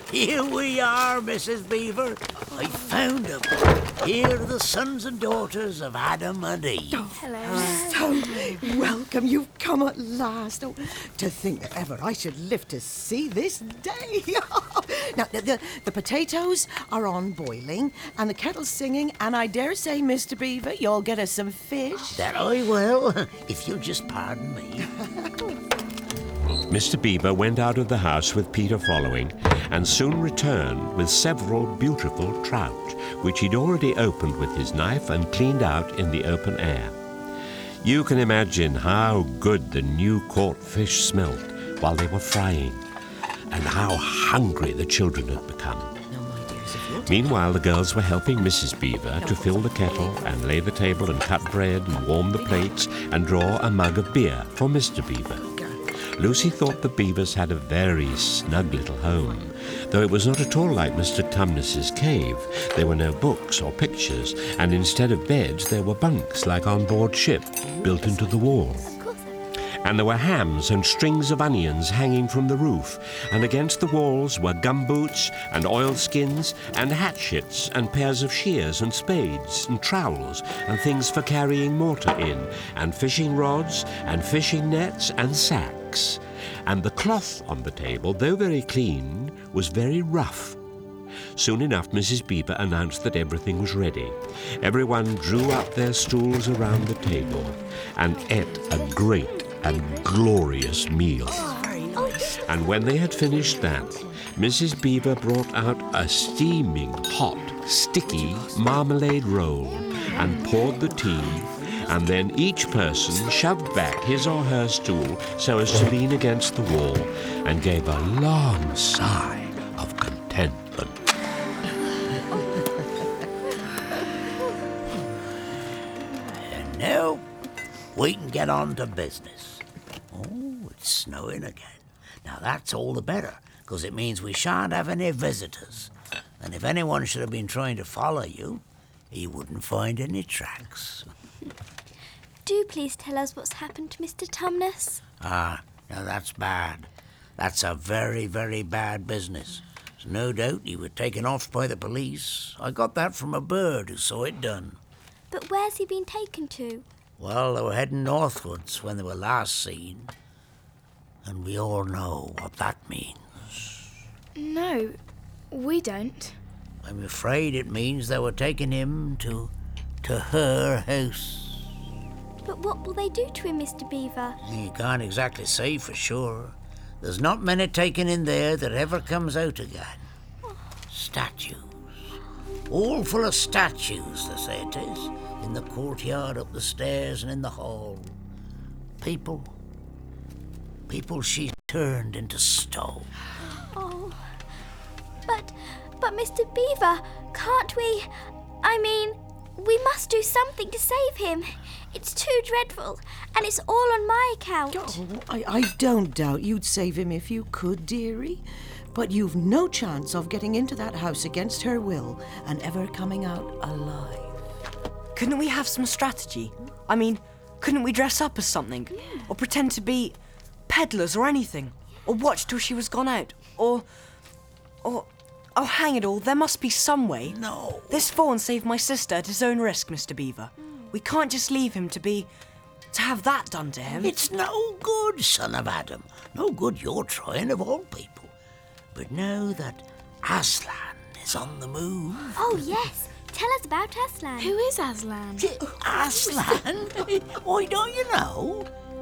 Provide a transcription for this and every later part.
Here we are, Mrs. Beaver. I found them. Here are the sons and daughters of Adam and Eve. Hello. So welcome, you've come at last. Oh, to think that ever I should live to see this day. Now, the potatoes are on boiling and the kettle's singing, and I dare say, Mr. Beaver, you'll get us some fish. That I will, if you'll just pardon me. Mr. Beaver went out of the house with Peter following, and soon returned with several beautiful trout, which he'd already opened with his knife and cleaned out in the open air. You can imagine how good the new-caught fish smelt while they were frying, and how hungry the children had become. Meanwhile, the girls were helping Mrs. Beaver to fill the kettle and lay the table and cut bread and warm the plates and draw a mug of beer for Mr. Beaver. Lucy thought the Beavers had a very snug little home, though it was not at all like Mr. Tumnus's cave. There were no books or pictures, and instead of beds there were bunks like on board ship, built into the wall. And there were hams and strings of onions hanging from the roof, and against the walls were gumboots and oilskins and hatchets and pairs of shears and spades and trowels and things for carrying mortar in, and fishing rods and fishing nets and sacks. And the cloth on the table, though very clean, was very rough. Soon enough, Mrs. Beaver announced that everything was ready. Everyone drew up their stools around the table and ate a great and glorious meal. And when they had finished that, Mrs. Beaver brought out a steaming, hot, sticky marmalade roll and poured the tea, and then each person shoved back his or her stool so as to lean against the wall and gave a long sigh of contentment. And now we can get on to business. Oh, it's snowing again. Now that's all the better, because it means we shan't have any visitors. And if anyone should have been trying to follow you, he wouldn't find any tracks. Do please tell us what's happened to Mr. Tumnus. Ah, now that's bad. That's a very, very bad business. There's no doubt he was taken off by the police. I got that from a bird who saw it done. But where's he been taken to? Well, they were heading northwards when they were last seen. And we all know what that means. No, we don't. I'm afraid it means they were taking him to her house. But what will they do to him, Mr. Beaver? You can't exactly say for sure. There's not many taken in there that ever comes out again. Statues. All full of statues, they say it is. In the courtyard, up the stairs, and in the hall. People she's turned into stone. Oh, but Mr. Beaver, can't we? I mean, we must do something to save him. It's too dreadful, and it's all on my account. Oh, I don't doubt you'd save him if you could, dearie. But you've no chance of getting into that house against her will and ever coming out alive. Couldn't we have some strategy? I mean, couldn't we dress up as something? Yeah. Or pretend to be peddlers or anything? Or watch till she was gone out? Or, oh, hang it all, there must be some way. No. This fawn saved my sister at his own risk, Mr. Beaver. We can't just leave him to have that done to him. It's no good, son of Adam. No good you're trying, of all people. But now that Aslan is on the move... Oh, yes. Tell us about Aslan. Who is Aslan? Aslan? Why, don't you know?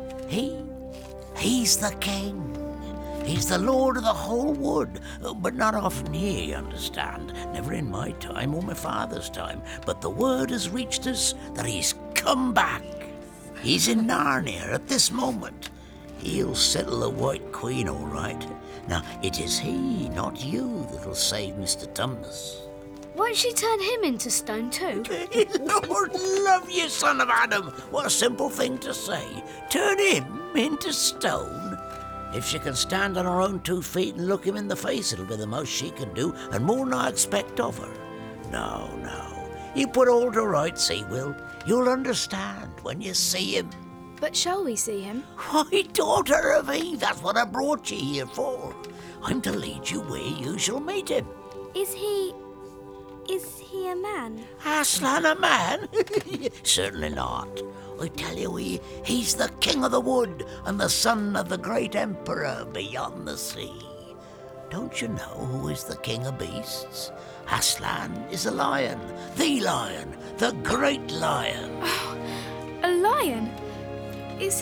He's the king. He's the lord of the whole wood. But not often here, you understand. Never in my time or my father's time. But the word has reached us that he's come back. He's in Narnia at this moment. He'll settle the White Queen all right. Now, it is he, not you, that'll save Mr. Tumnus. Won't she turn him into stone too? Lord love you, son of Adam. What a simple thing to say. Turn him into stone. If she can stand on her own 2 feet and look him in the face, it'll be the most she can do, and more than I expect of her. No. You put all to rights, he will. You'll understand when you see him. But shall we see him? Why, daughter of Eve, that's what I brought you here for. I'm to lead you where you shall meet him. Is he a man? Aslan a man? Certainly not. I tell you, he's the king of the wood and the son of the great emperor beyond the sea. Don't you know who is the king of beasts? Aslan is a lion, the great lion. A lion? Is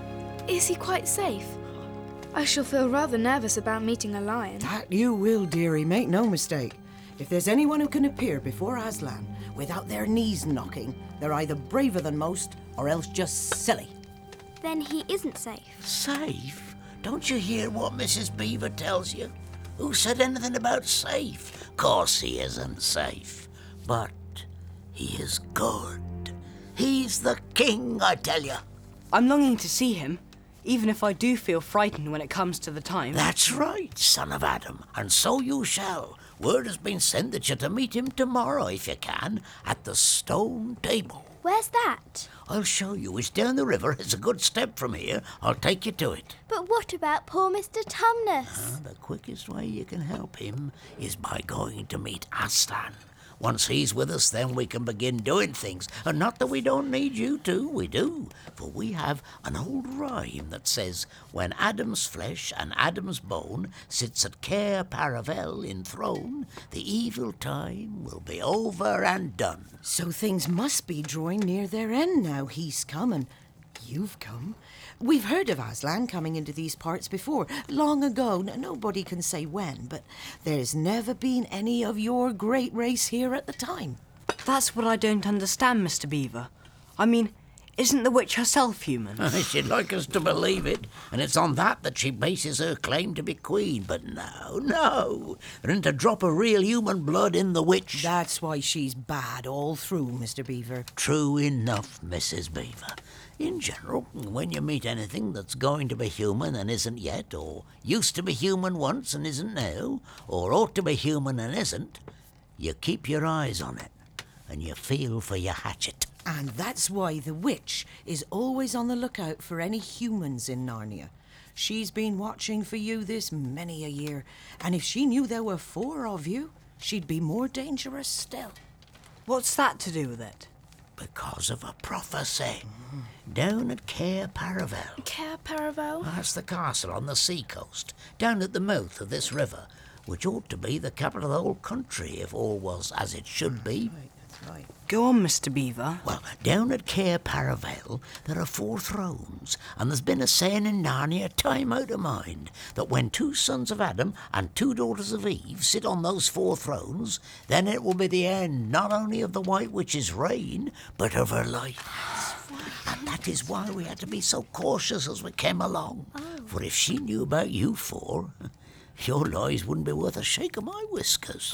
he quite safe? I shall feel rather nervous about meeting a lion. That you will, dearie, make no mistake. If there's anyone who can appear before Aslan without their knees knocking, they're either braver than most or else just silly. Then he isn't safe. Safe? Don't you hear what Mrs. Beaver tells you? Who said anything about safe? Course he isn't safe. But he is good. He's the king, I tell you. I'm longing to see him, even if I do feel frightened when it comes to the time. That's right, son of Adam, and so you shall. Word has been sent that you're to meet him tomorrow, if you can, at the stone table. Where's that? I'll show you. It's down the river. It's a good step from here. I'll take you to it. But what about poor Mr. Tumnus? The quickest way you can help him is by going to meet Aslan. Once he's with us, then we can begin doing things. And not that we don't need you to, we do. For we have an old rhyme that says, when Adam's flesh and Adam's bone sits at Cair Paravel enthroned, the evil time will be over and done. So things must be drawing near their end now. He's come and you've come. We've heard of Aslan coming into these parts before, long ago. Nobody can say when, but there's never been any of your great race here at the time. That's what I don't understand, Mr. Beaver. I mean, isn't the witch herself human? She'd like us to believe it, and it's on that she bases her claim to be queen. But no. There isn't a drop of real human blood in the witch. That's why she's bad all through, Mr. Beaver. True enough, Mrs. Beaver. In general, when you meet anything that's going to be human and isn't yet, or used to be human once and isn't now, or ought to be human and isn't, you keep your eyes on it, and you feel for your hatchet. And that's why the witch is always on the lookout for any humans in Narnia. She's been watching for you this many a year, and if she knew there were 4 of you, she'd be more dangerous still. What's that to do with it? Because of a prophecy. Down at Cair Paravel. Cair Paravel? That's the castle on the seacoast, down at the mouth of this river, which ought to be the capital of the whole country if all was as it should be. That's right. Go on, Mr. Beaver. Well, down at Cair Paravel, there are 4 thrones, and there's been a saying in Narnia time out of mind that when 2 sons of Adam and 2 daughters of Eve sit on those 4 thrones, then it will be the end not only of the White Witch's reign, but of her life. And that is why we had to be so cautious as we came along. For if she knew about you 4, your lives wouldn't be worth a shake of my whiskers.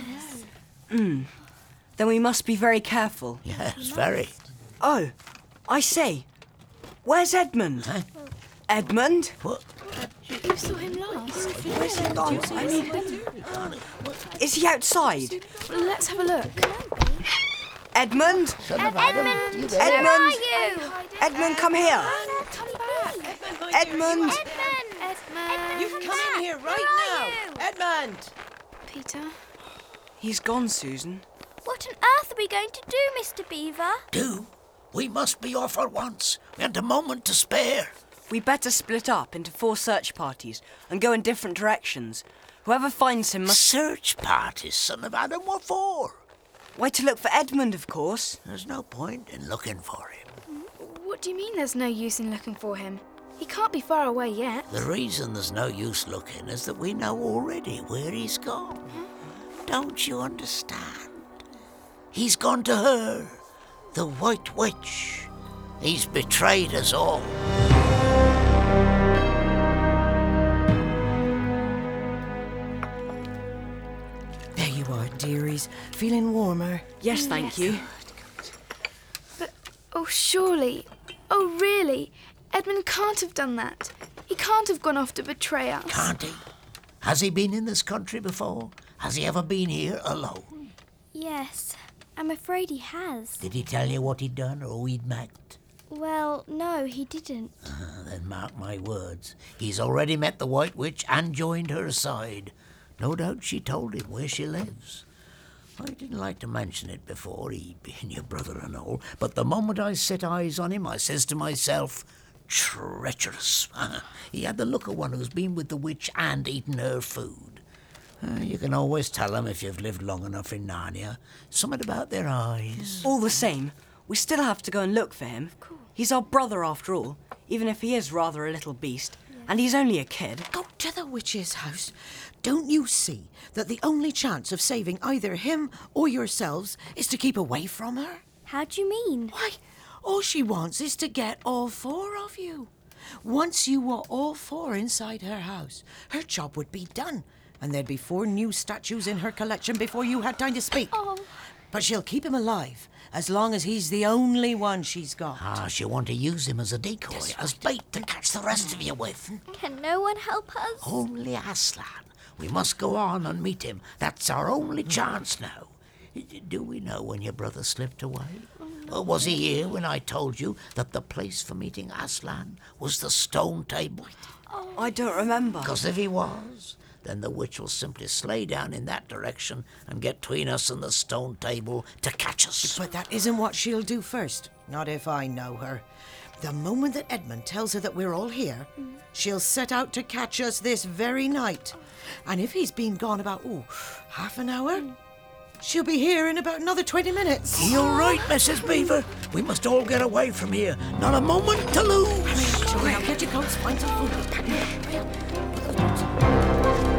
Then we must be very careful. Yes, very. Oh, I say, where's Edmund? Huh? Edmund? What? You saw him last. Where's he gone? I mean, is he outside? Let's have a look. Edmund? Edmund, Edmund? where are you? Edmund, come here. Come back. Edmund? Edmund, You've come in here right now. Edmund! Peter? He's gone, Susan. What on earth are we going to do, Mr. Beaver? Do? We must be off at once. We haven't a moment to spare. We better split up into 4 search parties and go in different directions. Whoever finds him must... Search parties, son of Adam, what for? Why, to look for Edmund, of course. There's no point in looking for him. What do you mean there's no use in looking for him? He can't be far away yet. The reason there's no use looking is that we know already where he's gone. Don't you understand? He's gone to her, the White Witch. He's betrayed us all. There you are, dearies. Feeling warmer? Yes, thank you. But, oh, surely, oh, really, Edmund can't have done that. He can't have gone off to betray us. Can't he? Has he been in this country before? Has he ever been here alone? Yes, I'm afraid he has. Did he tell you what he'd done or who he'd met? Well, no, he didn't. Then mark my words. He's already met the White Witch and joined her side. No doubt she told him where she lives. I didn't like to mention it before, he being your brother and all, but the moment I set eyes on him, I says to myself, treacherous. He had the look of one who's been with the witch and eaten her food. You can always tell them if you've lived long enough in Narnia. Something about their eyes. All the same, we still have to go and look for him. He's our brother after all, even if he is rather a little beast. And he's only a kid. Go to the witch's house. Don't you see that the only chance of saving either him or yourselves is to keep away from her? How do you mean? Why, all she wants is to get all four of you. Once you were all four inside her house, her job would be done, and there'd be 4 new statues in her collection before you had time to speak. Oh. But she'll keep him alive as long as he's the only one she's got. She'll want to use him as a decoy, as bait to catch the rest of you with. Can no one help us? Only Aslan. We must go on and meet him. That's our only chance now. Do we know when your brother slipped away? Or was he here when I told you that the place for meeting Aslan was the stone table? I don't remember. Because if he was, then the witch will simply slay down in that direction and get between us and the stone table to catch us. But that isn't what she'll do first. Not if I know her. The moment that Edmund tells her that we're all here, she'll set out to catch us this very night. And if he's been gone about, half an hour, she'll be here in about another 20 minutes. You're right, Mrs. Beaver. We must all get away from here. Not a moment to lose. Shall we now get your coats, find some food?